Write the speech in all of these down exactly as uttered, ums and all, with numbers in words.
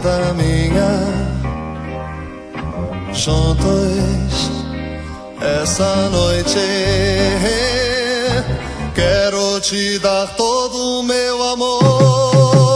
vida minha, juntos essa noite. Quero te dar todo o meu amor.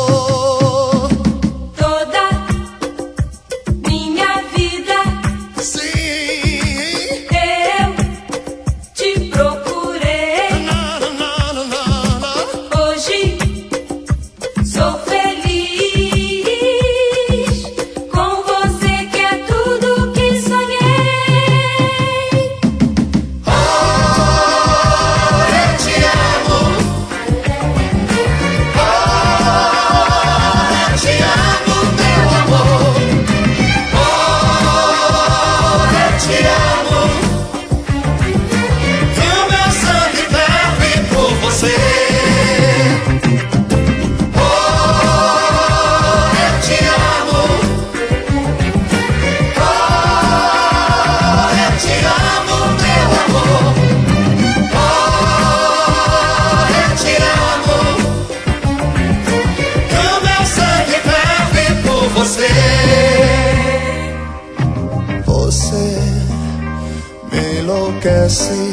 Você me enlouquece,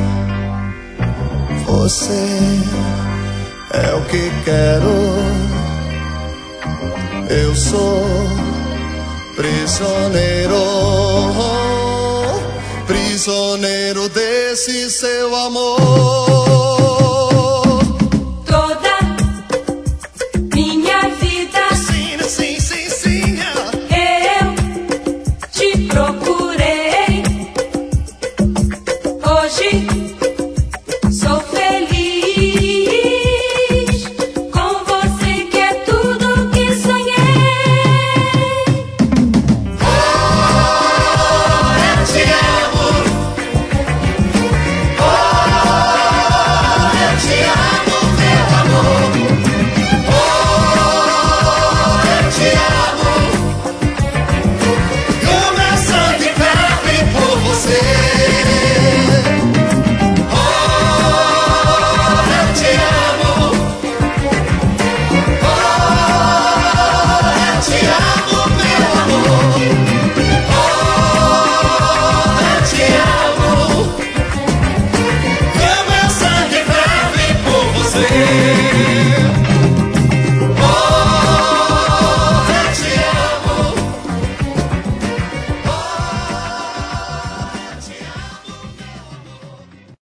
você é o que quero. Eu sou prisioneiro, prisioneiro desse seu amor. Sou feliz com você, que é tudo que sonhei. Oh, eu te amo. Oh, eu te amo, meu amor. Oh, eu te amo. E o meu sangue ferve por você. Yeah.